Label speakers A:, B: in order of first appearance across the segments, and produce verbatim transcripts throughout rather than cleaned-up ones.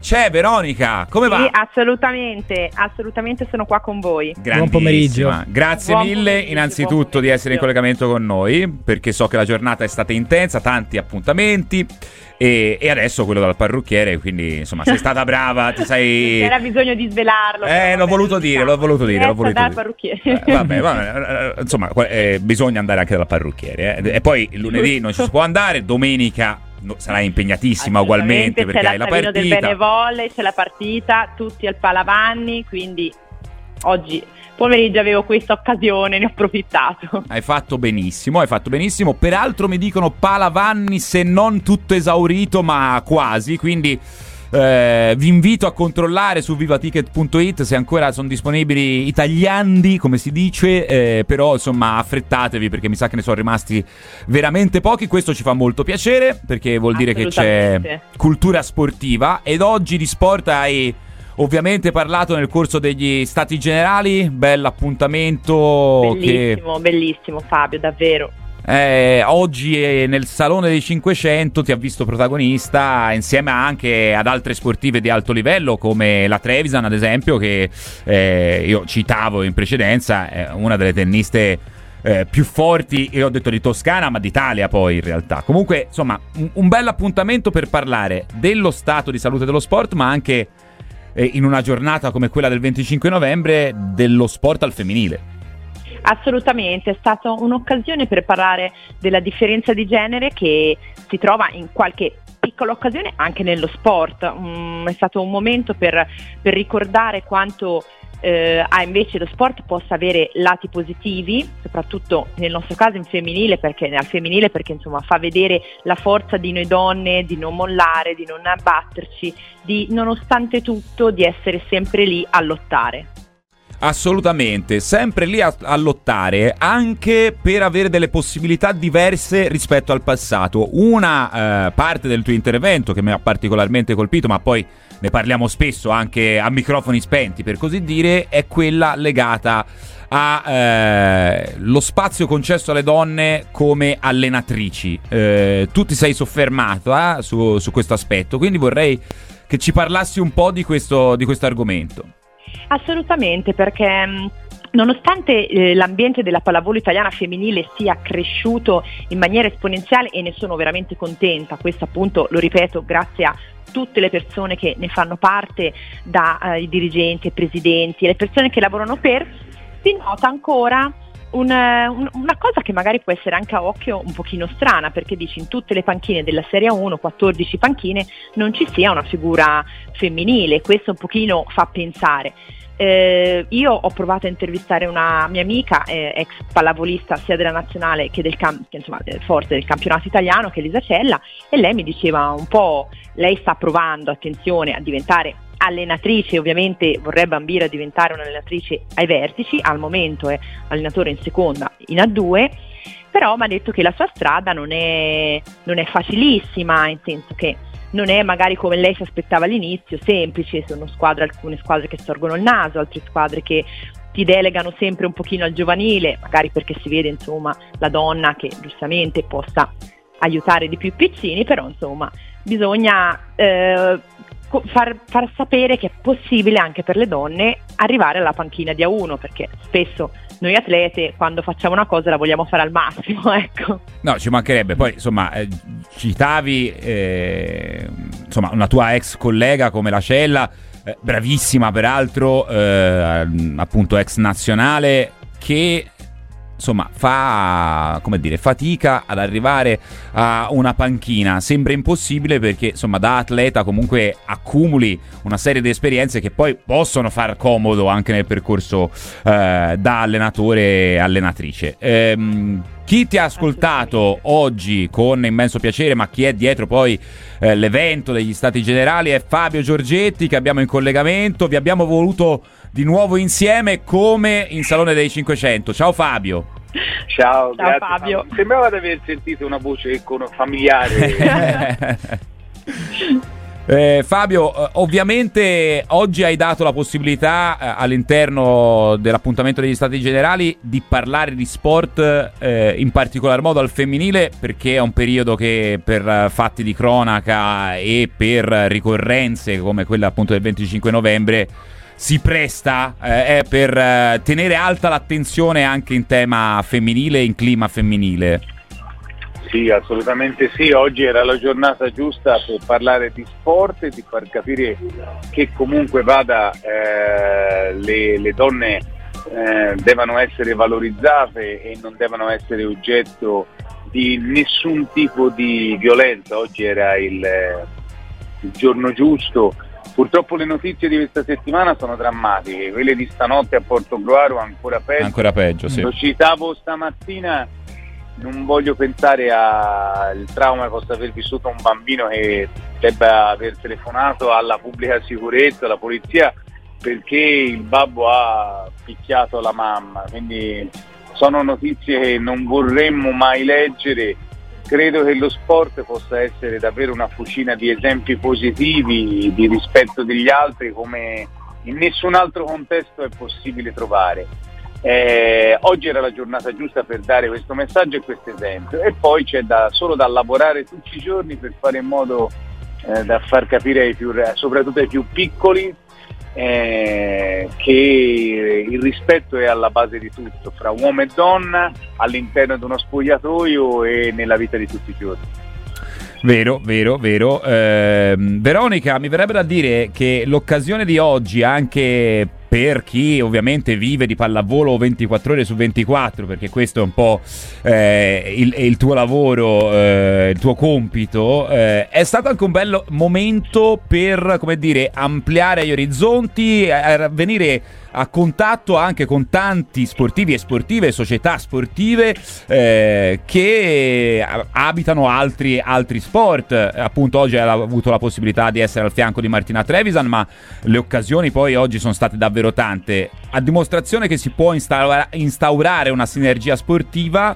A: c'è Veronica, come
B: sì,
A: va?
B: Sì, assolutamente, assolutamente sono qua con voi.
C: Buon pomeriggio.
A: Grazie
B: Buon
A: mille
B: pomeriggio,
A: innanzitutto
B: buon
A: di
B: pomeriggio.
A: essere in collegamento con noi, perché so che la giornata è stata intensa, tanti appuntamenti e, e adesso quello dal parrucchiere, quindi insomma sei stata brava, ti sei...
B: Era bisogno di svelarlo.
A: Eh, l'ho voluto dire, l'ho voluto dire, l'ho voluto
B: dal
A: dire.
B: parrucchiere.
A: Eh, vabbè, vabbè, eh, insomma, eh, bisogna andare anche dal parrucchiere. Eh. E poi il lunedì non ci si può andare, domenica no, sarai impegnatissima ugualmente perché
B: c'è
A: hai la
B: Savino
A: partita.
B: del Benevolle, c'è la partita, tutti al Palavanni, quindi oggi pomeriggio avevo questa occasione, ne ho approfittato.
A: Hai fatto benissimo, hai fatto benissimo. Peraltro mi dicono Palavanni se non tutto esaurito, ma quasi, quindi eh, vi invito a controllare su vivaticket punto it se ancora sono disponibili i tagliandi, come si dice, eh, però insomma affrettatevi perché mi sa che ne sono rimasti veramente pochi. Questo ci fa molto piacere perché vuol dire che c'è cultura sportiva ed oggi di sport hai ovviamente parlato nel corso degli Stati Generali, bell'appuntamento.
B: Bellissimo,
A: che...
B: bellissimo Fabio, davvero.
A: Eh, oggi eh, nel Salone dei cinquecento ti ha visto protagonista insieme anche ad altre sportive di alto livello come la Trevisan ad esempio, che eh, io citavo in precedenza, è una delle tenniste eh, più forti, io ho detto di Toscana ma d'Italia poi in realtà. Comunque insomma un, un bel appuntamento per parlare dello stato di salute dello sport, ma anche eh, in una giornata come quella del venticinque novembre dello sport al femminile.
B: Assolutamente, è stata un'occasione per parlare della differenza di genere che si trova in qualche piccola occasione anche nello sport. Mm, è stato un momento per, per ricordare quanto eh, ha invece lo sport possa avere lati positivi, soprattutto nel nostro caso in femminile, perché al femminile perché insomma fa vedere la forza di noi donne, di non mollare, di non abbatterci, di nonostante tutto di essere sempre lì a lottare.
A: Assolutamente, sempre lì a, a lottare anche per avere delle possibilità diverse rispetto al passato. Una eh, parte del tuo intervento che mi ha particolarmente colpito, ma poi ne parliamo spesso anche a microfoni spenti per così dire, è quella legata a eh, lo spazio concesso alle donne come allenatrici. Eh, tu ti sei soffermato eh, su, su questo aspetto, quindi vorrei che ci parlassi un po' di questo, di questo argomento.
B: Assolutamente, perché mh, nonostante eh, l'ambiente della pallavolo italiana femminile sia cresciuto in maniera esponenziale, e ne sono veramente contenta, questo appunto lo ripeto grazie a tutte le persone che ne fanno parte, dai eh, dirigenti, ai presidenti, le persone che lavorano per, si nota ancora un, un, una cosa che magari può essere anche a occhio un pochino strana, perché dici in tutte le panchine della Serie uno, quattordici panchine, non ci sia una figura femminile. Questo un pochino fa pensare. Eh, io ho provato a intervistare una mia amica, eh, ex pallavolista sia della nazionale che del cam- che, insomma, forte del campionato italiano, che è Elisa Cella, e lei mi diceva un po', lei sta provando, attenzione, a diventare allenatrice, ovviamente vorrebbe ambire a diventare un'allenatrice ai vertici, al momento è allenatore in seconda in A due, però mi ha detto che la sua strada non è, non è facilissima, in senso che non è magari come lei si aspettava all'inizio, semplice, sono squadre, alcune squadre che storgono il naso, altre squadre che ti delegano sempre un pochino al giovanile, magari perché si vede insomma la donna che giustamente possa aiutare di più i piccini, però insomma bisogna eh, Far, far sapere che è possibile anche per le donne arrivare alla panchina di A uno, perché spesso noi atlete quando facciamo una cosa la vogliamo fare al massimo, ecco.
A: No, ci mancherebbe. Poi insomma eh, citavi eh, insomma una tua ex collega come la Cella, eh, bravissima peraltro, eh, appunto ex nazionale, che insomma fa, come dire, fatica ad arrivare a una panchina. Sembra impossibile perché insomma da atleta comunque accumuli una serie di esperienze che poi possono far comodo anche nel percorso eh, da allenatore allenatrice. Ehm, chi ti ha ascoltato oggi con immenso piacere, ma chi è dietro poi eh, l'evento degli Stati Generali, è Fabio Giorgetti, che abbiamo in collegamento. Vi abbiamo voluto di nuovo insieme come in Salone dei cinquecento. Ciao Fabio.
D: Ciao,
B: Ciao
D: grazie,
B: Fabio.
D: Mi sembrava di aver sentito una voce con familiare.
A: Eh, Fabio, eh, ovviamente oggi hai dato la possibilità eh, all'interno dell'appuntamento degli Stati Generali di parlare di sport, eh, in particolar modo al femminile, perché è un periodo che per eh, fatti di cronaca e per ricorrenze come quella appunto del venticinque novembre si presta eh, per eh, tenere alta l'attenzione anche in tema femminile, in clima femminile.
C: Sì, assolutamente sì, oggi era la giornata giusta per parlare di sport e di far capire che comunque vada eh, le, le donne eh, devono essere valorizzate e non devono essere oggetto di nessun tipo di violenza. Oggi era il, il giorno giusto. Purtroppo le notizie di questa settimana sono drammatiche, quelle di stanotte a Portogruaro ancora peggio.
A: Ancora peggio, sì.
C: Lo citavo stamattina. Non voglio pensare al trauma che possa aver vissuto un bambino che debba aver telefonato alla pubblica sicurezza, alla polizia, perché il babbo ha picchiato la mamma. Quindi sono notizie che non vorremmo mai leggere. Credo che lo sport possa essere davvero una fucina di esempi positivi, di rispetto degli altri, come in nessun altro contesto è possibile trovare. Eh, oggi era la giornata giusta per dare questo messaggio e questo esempio, e poi c'è da, solo da lavorare tutti i giorni per fare in modo eh, da far capire ai più, soprattutto ai più piccoli, eh, che il rispetto è alla base di tutto, fra uomo e donna, all'interno di uno spogliatoio e nella vita di tutti i giorni.
A: Vero, vero, vero. Eh, Veronica, mi verrebbe da dire che l'occasione di oggi, anche per chi ovviamente vive di pallavolo ventiquattro ore su ventiquattro, perché questo è un po' eh, il, il tuo lavoro, eh, il tuo compito, eh, è stato anche un bel momento per, come dire, ampliare gli orizzonti, a venire a contatto anche con tanti sportivi e sportive, società sportive eh, che abitano altri, altri sport. Appunto oggi hai avuto la possibilità di essere al fianco di Martina Trevisan, ma le occasioni poi oggi sono state davvero tante, a dimostrazione che si può instaura- instaurare una sinergia sportiva.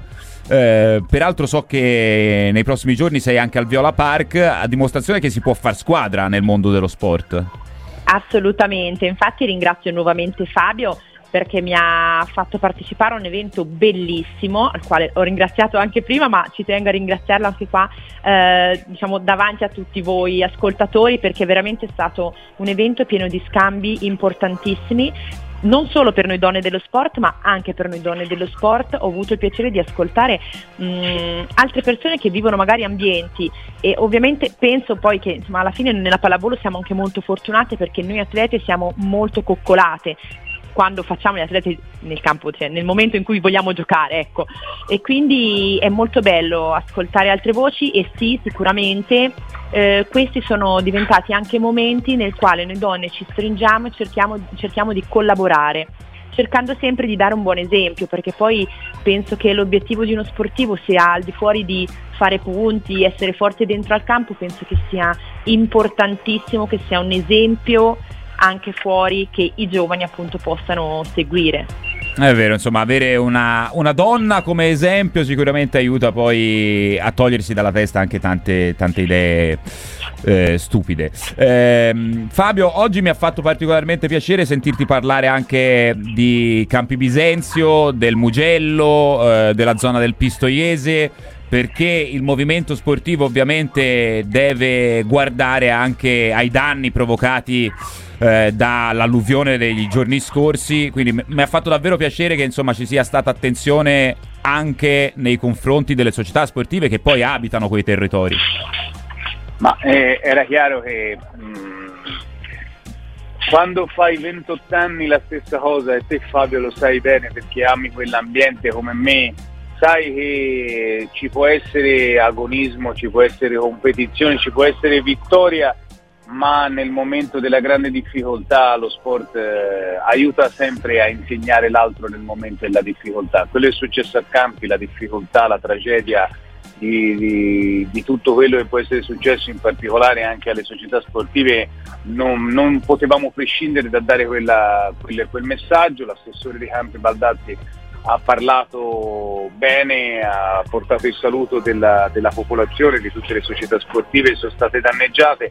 A: Eh, peraltro so che nei prossimi giorni sei anche al Viola Park, a dimostrazione che si può far squadra nel mondo dello sport.
B: Assolutamente, infatti ringrazio nuovamente Fabio perché mi ha fatto partecipare a un evento bellissimo, al quale ho ringraziato anche prima, ma ci tengo a ringraziarlo anche qua, eh, diciamo davanti a tutti voi ascoltatori, perché veramente è stato un evento pieno di scambi importantissimi, non solo per noi donne dello sport, ma anche per noi donne dello sport. Ho avuto il piacere di ascoltare mh, altre persone che vivono magari ambienti, e ovviamente penso poi che insomma alla fine nella pallavolo siamo anche molto fortunate, perché noi atlete siamo molto coccolate quando facciamo gli atleti nel campo, cioè nel momento in cui vogliamo giocare, ecco, e quindi è molto bello ascoltare altre voci. E sì, sicuramente eh, questi sono diventati anche momenti nel quale noi donne ci stringiamo e cerchiamo, cerchiamo di collaborare, cercando sempre di dare un buon esempio, perché poi penso che l'obiettivo di uno sportivo sia al di fuori di fare punti, essere forte dentro al campo, penso che sia importantissimo che sia un esempio anche fuori, che i giovani appunto possano seguire.
A: È vero, insomma, avere una, una donna come esempio sicuramente aiuta poi a togliersi dalla testa anche tante, tante idee eh, stupide. Eh, Fabio, oggi mi ha fatto particolarmente piacere sentirti parlare anche di Campi Bisenzio, del Mugello, eh, della zona del Pistoiese, perché il movimento sportivo ovviamente deve guardare anche ai danni provocati eh, dall'alluvione dei giorni scorsi, quindi m- mi ha fatto davvero piacere che insomma ci sia stata attenzione anche nei confronti delle società sportive che poi abitano quei territori.
C: Ma eh, era chiaro che mh, quando fai ventotto anni la stessa cosa, e te Fabio lo sai bene perché ami quell'ambiente come me, sai che ci può essere agonismo, ci può essere competizione, ci può essere vittoria, ma nel momento della grande difficoltà lo sport eh, aiuta sempre a insegnare l'altro nel momento della difficoltà. Quello è successo a Campi, la difficoltà, la tragedia di, di, di tutto quello che può essere successo, in particolare anche alle società sportive, non, non potevamo prescindere da dare quella, quel, quel messaggio. L'assessore di Campi Baldazzi ha parlato bene, ha portato il saluto della, della popolazione, di tutte le società sportive che sono state danneggiate.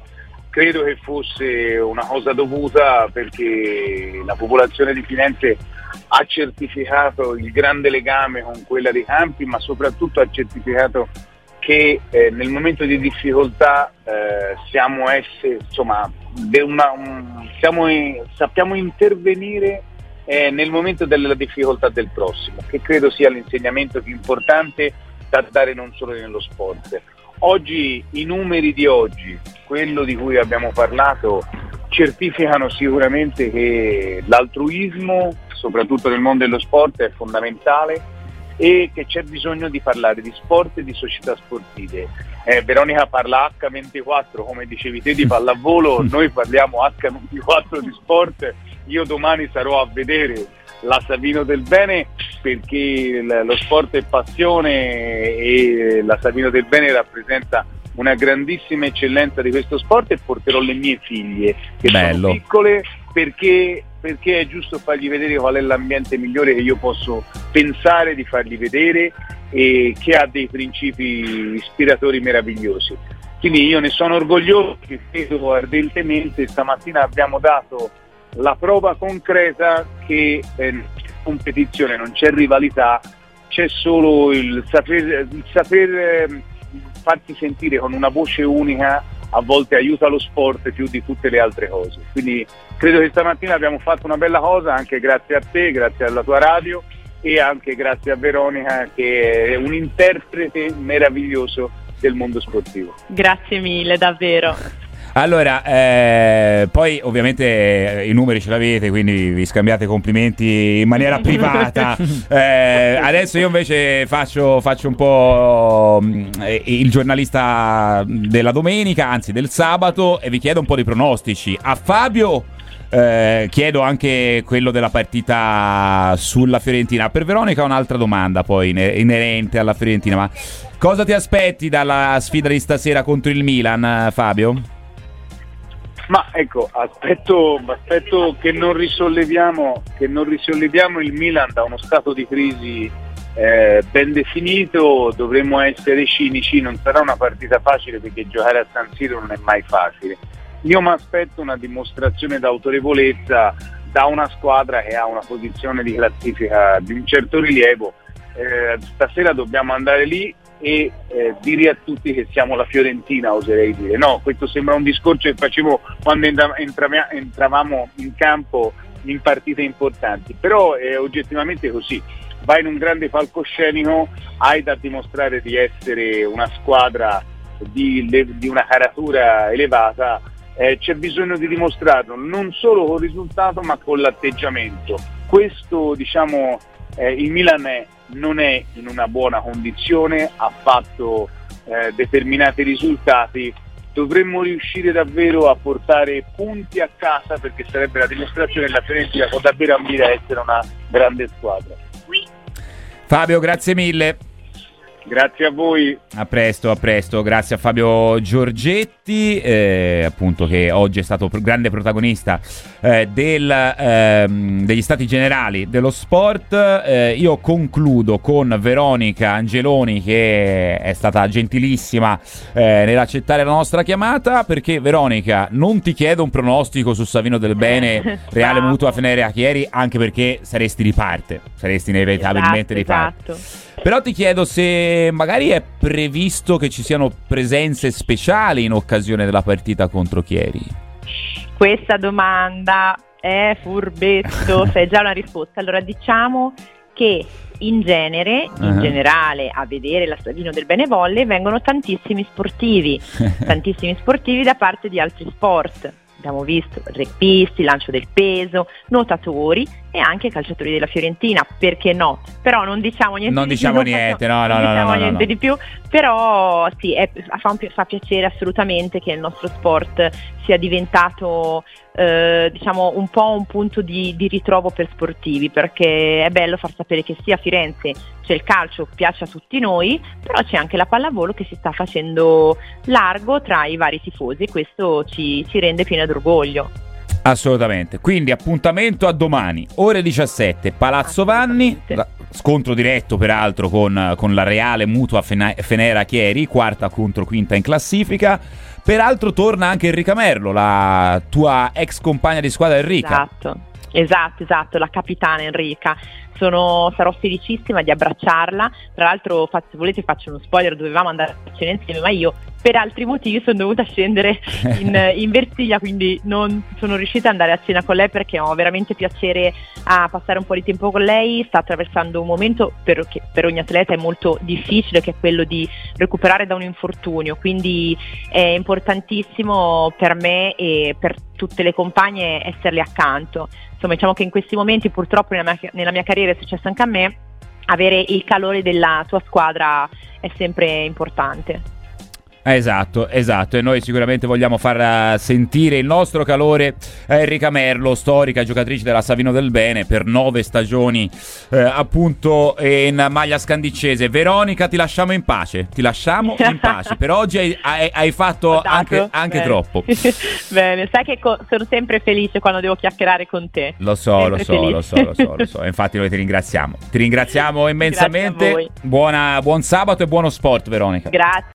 C: credo che fosse una cosa dovuta, perché la popolazione di Firenze ha certificato il grande legame con quella dei campi, ma soprattutto ha certificato che eh, nel momento di difficoltà eh, siamo essere, insomma, una, un, siamo in, sappiamo intervenire eh, nel momento della difficoltà del prossimo, che credo sia l'insegnamento più importante da dare non solo nello sport. Oggi i numeri di oggi, quello di cui abbiamo parlato, certificano sicuramente che l'altruismo, soprattutto nel mondo dello sport, è fondamentale e che c'è bisogno di parlare di sport e di società sportive. Eh, Veronica parla acca ventiquattro, come dicevi te, di pallavolo, noi parliamo acca ventiquattro di sport. Io domani sarò a vedere la Savino del Bene, perché lo sport è passione e la Savino del Bene rappresenta una grandissima eccellenza di questo sport, e porterò le mie figlie che
A: Bello.
C: sono piccole, perché, perché è giusto fargli vedere qual è l'ambiente migliore che io posso pensare di fargli vedere e che ha dei principi ispiratori meravigliosi. Quindi io ne sono orgoglioso, che credo ardentemente. Stamattina abbiamo dato la prova concreta che in competizione non c'è rivalità, c'è solo il saper, il saper eh, farsi sentire con una voce unica. A volte aiuta lo sport più di tutte le altre cose. Quindi credo che stamattina abbiamo fatto una bella cosa, anche grazie a te, grazie alla tua radio e anche grazie a Veronica, che è un interprete meraviglioso del mondo sportivo.
B: Grazie mille, davvero.
A: Allora, eh, poi ovviamente eh, i numeri ce l'avete, quindi vi scambiate complimenti in maniera privata. Eh, adesso io invece faccio, faccio un po' eh, il giornalista della domenica, anzi del sabato, e vi chiedo un po' di pronostici. A Fabio eh, chiedo anche quello della partita sulla Fiorentina. Per Veronica un'altra domanda poi inerente alla Fiorentina, ma cosa ti aspetti dalla sfida di stasera contro il Milan, Fabio?
C: Ma ecco, aspetto, aspetto che non risolleviamo che non risolleviamo il Milan da uno stato di crisi eh, ben definito. Dovremmo essere cinici, non sarà una partita facile, perché giocare a San Siro non è mai facile. Io mi aspetto una dimostrazione d'autorevolezza da una squadra che ha una posizione di classifica di un certo rilievo. Eh, stasera dobbiamo andare lì e eh, dire a tutti che siamo la Fiorentina, oserei dire. No, questo sembra un discorso che facevo quando entra- entra- entravamo in campo in partite importanti, però è oggettivamente così. Vai in un grande palcoscenico, hai da dimostrare di essere una squadra di, di una caratura elevata, eh, c'è bisogno di dimostrarlo non solo col risultato ma con l'atteggiamento. Questo, diciamo, eh, il Milan è non è in una buona condizione, ha fatto eh, determinati risultati. Dovremmo riuscire davvero a portare punti a casa, perché sarebbe la dimostrazione che la Fiorentina può davvero ambire a essere una grande squadra.
A: Fabio, grazie mille.
C: Grazie a voi.
A: A presto, a presto. Grazie a Fabio Giorgetti, eh, appunto, che oggi è stato grande protagonista eh, del, ehm, degli stati generali dello sport. Eh, io concludo con Veronica Angeloni, che è stata gentilissima eh, nell'accettare la nostra chiamata, perché Veronica, non ti chiedo un pronostico su Savino del Bene, Reale Mutua Fenera Chieri, anche perché saresti di parte, saresti inevitabilmente
B: esatto,
A: di parte.
B: esatto.
A: Però ti chiedo se magari è previsto che ci siano presenze speciali in occasione della partita contro Chieri.
B: Questa domanda è furbetto, sai già una risposta. Allora, diciamo che in genere, in uh-huh. generale, a vedere la Savino del Bene Volley vengono tantissimi sportivi, tantissimi sportivi da parte di altri sport. Abbiamo visto reppisti, lancio del peso, nuotatori e anche calciatori della Fiorentina, perché no? Però non diciamo niente
A: non
B: di
A: diciamo
B: più.
A: Niente,
B: non
A: no, no,
B: non
A: no,
B: diciamo
A: no, no,
B: niente
A: no.
B: di più, però sì, è, fa, un, fa piacere assolutamente che il nostro sport sia diventato eh, diciamo un po' un punto di, di ritrovo per sportivi, perché è bello far sapere che sia a Firenze c'è il calcio, piace a tutti noi, però c'è anche la pallavolo che si sta facendo largo tra i vari tifosi, e questo ci, ci rende pieni d'orgoglio.
A: Assolutamente. Quindi appuntamento a domani, ore diciassette, Palazzo Vanni, scontro diretto peraltro con, con la Reale Mutua Fenera Chieri, quarta contro quinta in classifica. Peraltro torna anche Enrica Merlo, la tua ex compagna di squadra Enrica.
B: Esatto, esatto, esatto, la capitana Enrica. Sono, sarò felicissima di abbracciarla. Tra l'altro, se volete faccio uno spoiler, dovevamo andare a cena insieme, ma io per altri motivi sono dovuta scendere in, in Versilia, quindi non sono riuscita ad andare a cena con lei, perché ho veramente piacere a passare un po' di tempo con lei. Sta attraversando un momento per, che per ogni atleta è molto difficile, che è quello di recuperare da un infortunio, quindi è importantissimo per me e per tutte le compagne esserle accanto. Insomma, diciamo che in questi momenti purtroppo nella mia, nella mia carriera è successo anche a me, avere il calore della tua squadra è sempre importante.
A: Esatto, esatto, e noi sicuramente vogliamo far sentire il nostro calore a Enrica Merlo, storica giocatrice della Savino del Bene per nove stagioni eh, appunto in maglia scandicese. Veronica, ti lasciamo in pace, ti lasciamo in pace, per oggi hai, hai, hai fatto anche, anche troppo.
B: Bene, sai che co- sono sempre felice quando devo chiacchierare con te.
A: Lo so, lo so, lo so, lo so, lo so, infatti noi ti ringraziamo, ti ringraziamo immensamente. Buona, buon sabato e buono sport, Veronica.
B: Grazie.